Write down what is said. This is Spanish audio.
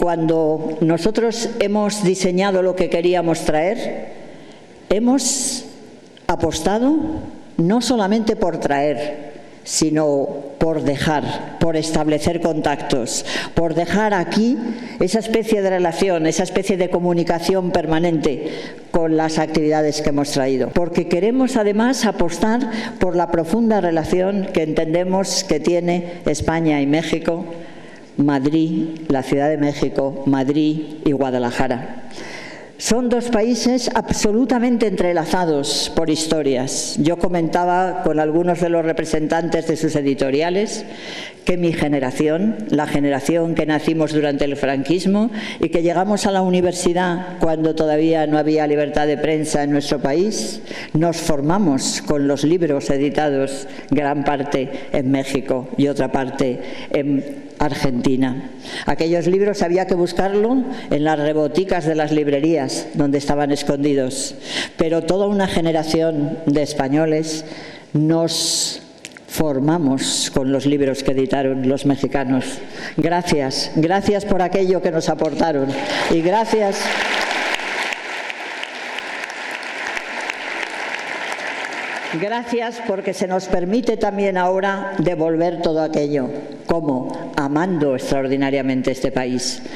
Cuando nosotros hemos diseñado lo que queríamos traer, hemos apostado no solamente por traer, sino por dejar, por establecer contactos, por dejar aquí esa especie de relación, esa especie de comunicación permanente con las actividades que hemos traído. Porque queremos además apostar por la profunda relación que entendemos que tiene España y México, Madrid, la Ciudad de México, Madrid y Guadalajara. Son dos países absolutamente entrelazados por historias. Yo comentaba con algunos de los representantes de sus editoriales que mi generación, la generación que nacimos durante el franquismo y que llegamos a la universidad cuando todavía no había libertad de prensa en nuestro país, nos formamos con los libros editados, gran parte en México y otra parte en Argentina. Aquellos libros había que buscarlo en las reboticas de las librerías donde estaban escondidos, pero toda una generación de españoles nos formamos con los libros que editaron los mexicanos. Gracias, gracias por aquello que nos aportaron y gracias porque se nos permite también ahora devolver todo aquello. ¿Cómo? Amando extraordinariamente este país.